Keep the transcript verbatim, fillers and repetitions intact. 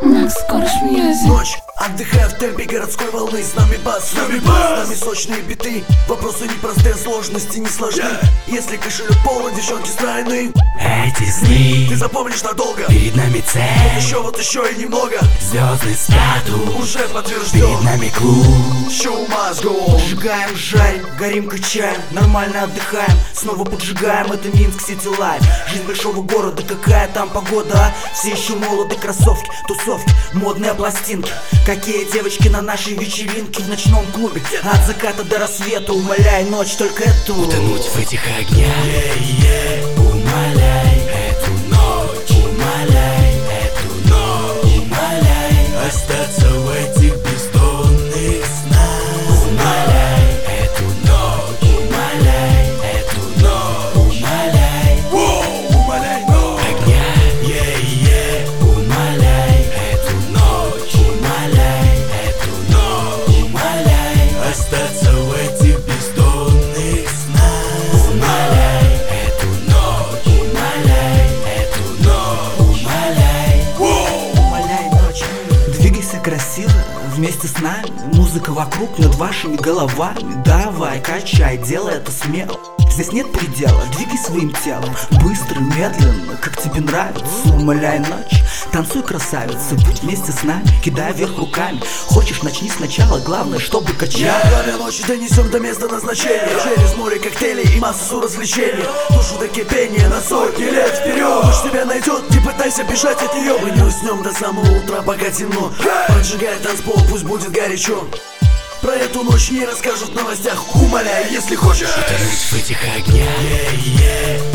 Макс Корж Мьюзик. Ночь, отдыхая в темпе городской волны. С нами бас, с нами бас, с нами сочные биты. Вопросы непростые, сложности не сложны. Если кошелек полон, девчонки стройны. Эти сны Ты запомнишь надолго. перед нами цель. Вот еще, вот еще и немного. Звездный статус Уже перед подтвержден. нами клуб. Show must go on. Сжигаем, жарим, горим, качаем, нормально отдыхаем, снова поджигаем, это Минск Сити Лайф. Жизнь большого города, какая там погода, а? Все еще молоды, кроссовки, тусовки, модные пластинки. Какие девочки на нашей вечеринке в ночном клубе. От заката до рассвета, умоляй, ночь только эту. Утонуть в этих огнях, умоляй эту ночь, умоляй эту ночь, умоляй остаться в этих бездонных снах. Умоляй эту ночь, умоляй эту ночь, умоляй, Умоляй, но огня, е-е, умоляй эту ночь, умоляй эту ночь, умоляй остаться в этих бездонных снах. Умоляй эту ночь, умоляй эту ночь, умоляй. Умоляй, ночь. Двигайся красиво вместе с нами. Музыка вокруг, над вашими головами. Давай, качай, делай это смело. Здесь нет предела, двигай своим телом. Быстро, медленно, как тебе нравится. Умоляй, ночь. Танцуй, красавица, будь вместе с нами. Кидай вверх руками. Хочешь, начни сначала, главное, чтобы качать. Пламя ночи донесем до места назначения. Через море коктейлей и массу развлечений. Душу до кипения на сотни лет вперед. Ночь тебя найдет, не пытайся бежать от нее. Мы не уснем до самого утра, пока темно. Поджигай танцпол, пусть будет горячо. Про эту ночь не расскажут в новостях. Умоляй, если хочешь. Утонуть в этих огнях,